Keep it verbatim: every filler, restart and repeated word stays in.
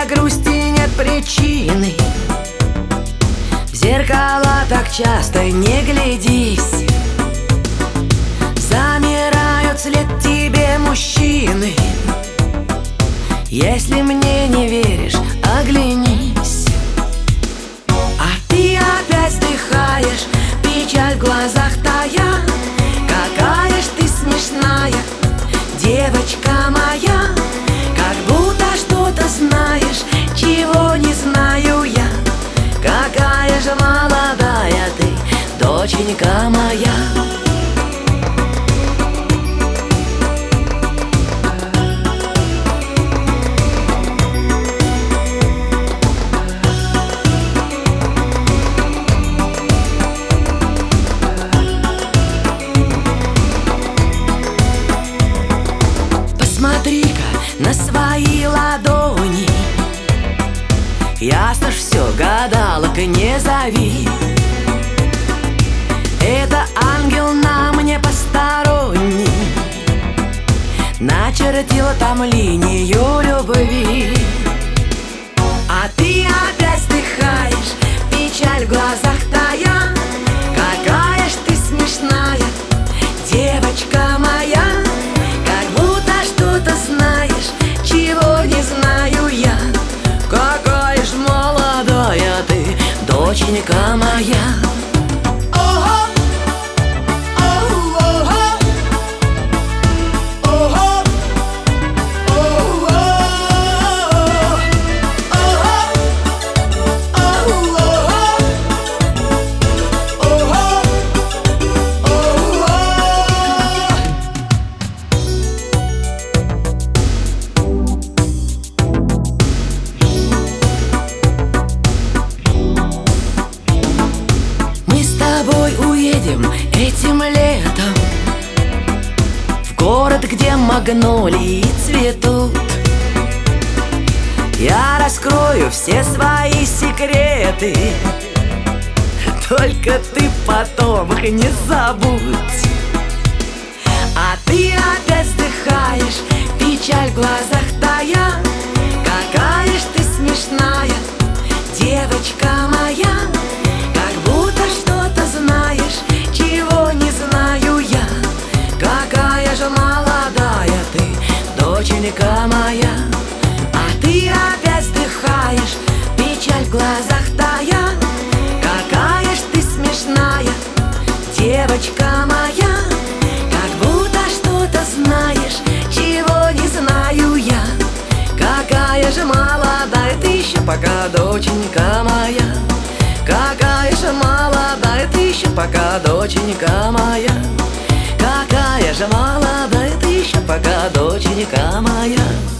для грусти нет причины. В зеркала так часто не глядись. Замирают вслед тебе мужчины. Если мне не веришь, оглянись. А ты опять вздыхаешь, печаль в глазах тая. Какая ж ты смешная, девочка моя. Как будто что-то знаешь, чего не знаю я. Какая же молодая ты, доченька моя. Посмотри-ка на свои ладони. Ясно ж все, гадалок не зови. Это ангел на мне посторонний начертила там линию любви. А ты опять вздыхаешь, печаль в глазах тая. Какая ж ты смешная, девочка моя. Знаешь, чего не знаю я. Какая ж молодая ты, доченька моя. Уедем этим летом в город, где магнолии цветут. Я раскрою все свои секреты, только ты потом их не забудь. А ты опять вздыхаешь, печаль в глазах тая. Какая ж ты смешная, девочка моя. Как будто что-то знаешь, чего не знаю я. Какая же молодая ты, доченька моя. А ты опять вздыхаешь, печаль в глазах тая. Какая ж ты смешная, девочка моя. Как будто что-то знаешь, чего не знаю я. Какая же молодая ты еще пока, доченька моя. Какая же молодая ты еще пока, доченька моя. Какая же молодая ты еще пока, доченька моя.